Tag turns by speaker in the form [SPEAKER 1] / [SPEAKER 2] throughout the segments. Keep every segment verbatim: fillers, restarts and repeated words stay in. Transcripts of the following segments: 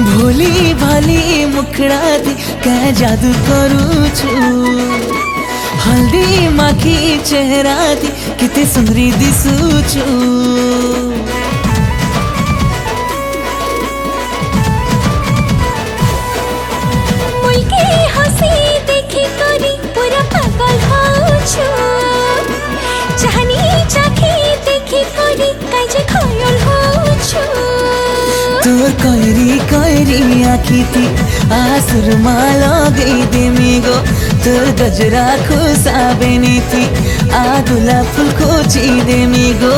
[SPEAKER 1] भोली भाली मुखड़ा दी क्या जादू करू छु हल्दी माखी चेहरा दी किते सुंदरी दिसू छु
[SPEAKER 2] मुल्के हसी देखी करी पूरा पागल हो छु चाहनी चाखी देखी करी काजे खयल हो छु
[SPEAKER 1] तोर कयरी कयरी आखी थी आसुर माला गई दे मिगो तोर गजरा खुशाबेनी थी आगुला फूल को ची दे मिगो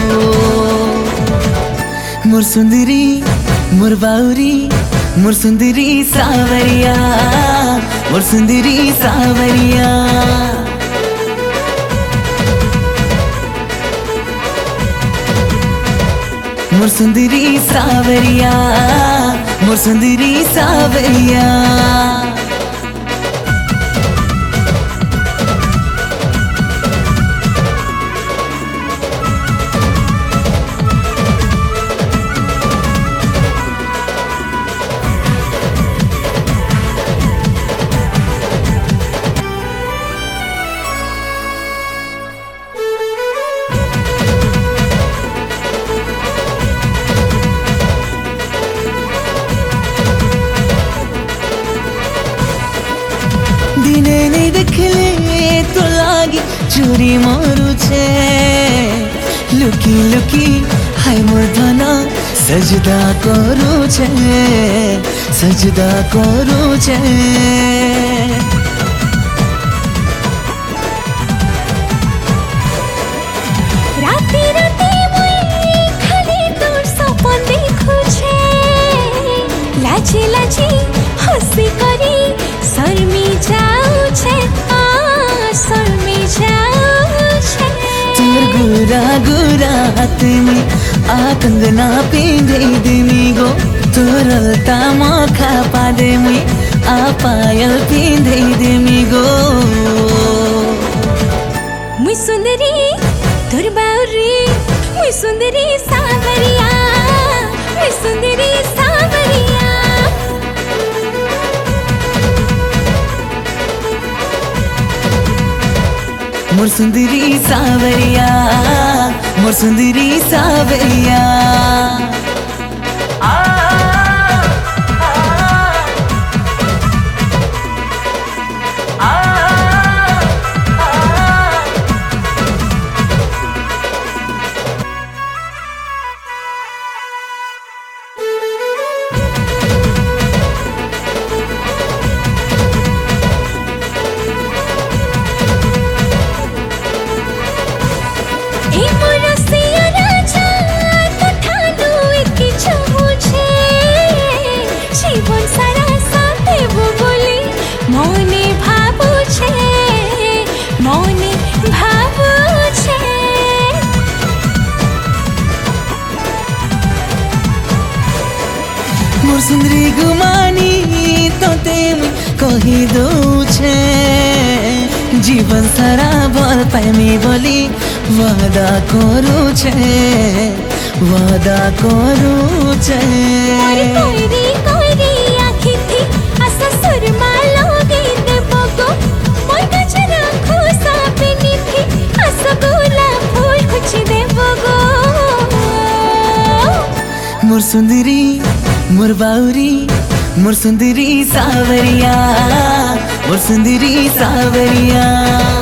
[SPEAKER 1] मोर सुंदरी मोर बाउरी मोर सुंदरी सावरिया मोर सुंदरी सावरिया मोर सुंदरी सावरिया मोर सुंदरी सावरिया दिने नहीं देखले तो लागी चोरी मोरू छे लुकी लुकी हाय मोर धना सजदा करू छे सजदा करू छे
[SPEAKER 2] राती राती मुई खाली तोर सपन देखू छे लाची लाची हंसी करी शर्मी जाऊ छे आ शर्मी जाऊ छे
[SPEAKER 1] तोर गुरा गुरा हाथ में आ कंगना पिंधे देमी गो तोर अलता मखा पादे में आ पायल पिंधे देमी गो
[SPEAKER 2] मुई सुंदरी तोर बाउरी मुई सुंदरी सावरिया मुई सुंदरी सावरिया
[SPEAKER 1] मोर सुंदरी सावरिया मोर सुंदरी सावरिया
[SPEAKER 2] मौने भावू छे मौने भावू छे
[SPEAKER 1] मोर सुंदरी गुमानी तो तेम कही दो छे जीवन सारा बोल पाएमी बोली वादा करू छे वादा करू छे
[SPEAKER 2] कोइरी कोइरी आखी थी आसा सुरमा लोगे देबो गो मोर गजरा खुशाबेनी थी आसा गुला फूल कुछ देबो गो
[SPEAKER 1] मोर सुंदरी मोर बाउरी मोर सुंदरी सावरिया मोर सुंदरी सावरिया।